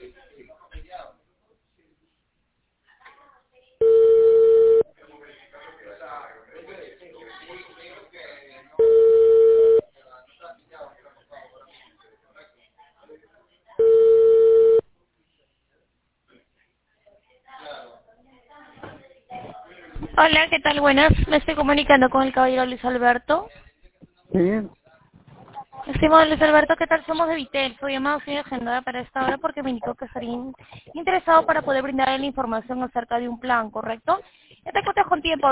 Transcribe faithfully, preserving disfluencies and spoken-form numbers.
Hola, ¿qué tal? Buenas. Me estoy comunicando con el caballero Luis Alberto. Sí, Estimado Luis Alberto, ¿qué tal? Somos de Vitel. Su llamada fue agendada para esta hora porque me indicó que estaría in- interesado para poder brindarle la información acerca de un plan, ¿correcto? Ya te cuento con tiempo.